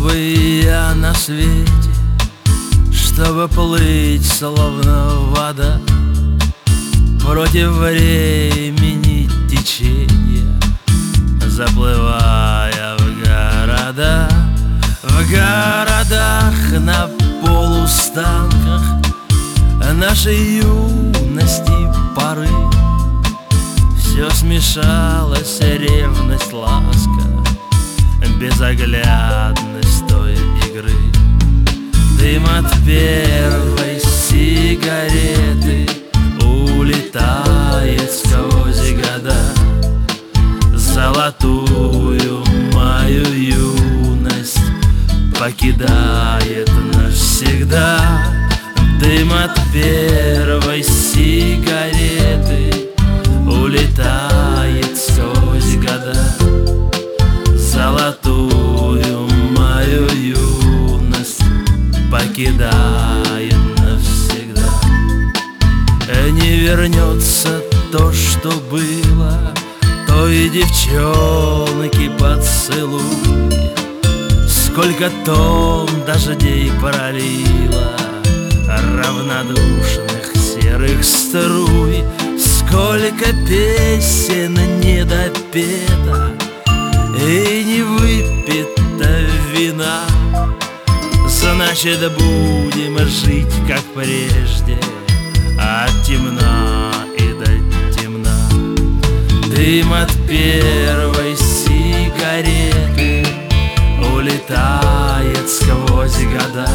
бы я на свете, чтобы плыть, словно вода, против времени течения, заплывая в города. В городах на полустанках нашей юности поры все смешалось, ревность, ласка, безоглядность той игры. Дым от первой сигареты улетает сквозь года, золотую мою юность покидает навсегда. Дым от первой сигареты улетает сквозь года, золотую мою юность покидает навсегда. Не вернется то, что было, той девчонки поцелуй. Сколько тонн дождей пролила, равнодушных серых струй, сколько песен недопета и не выпито вина. Значит, будем жить, как прежде, от темна и до темна. Дым от первой сигареты улетает сквозь года,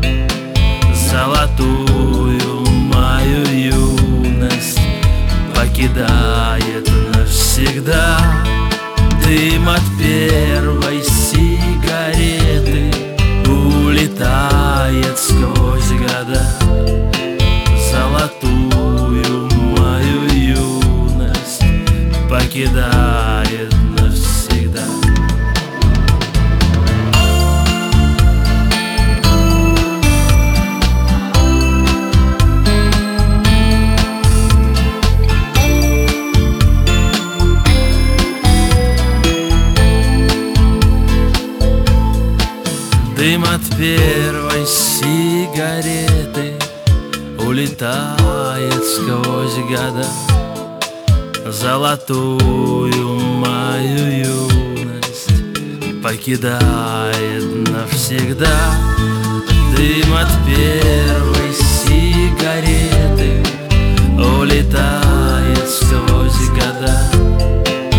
золотую мою юность покидает навсегда. Дым от первой сигареты улетает сквозь года, золотую мою юность покидает навсегда. Дым от первой сигареты улетает сквозь года, золотую мою юность покидает навсегда. Дым от первой сигареты улетает сквозь года,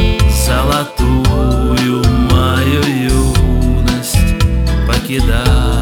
золотую мою юность покидает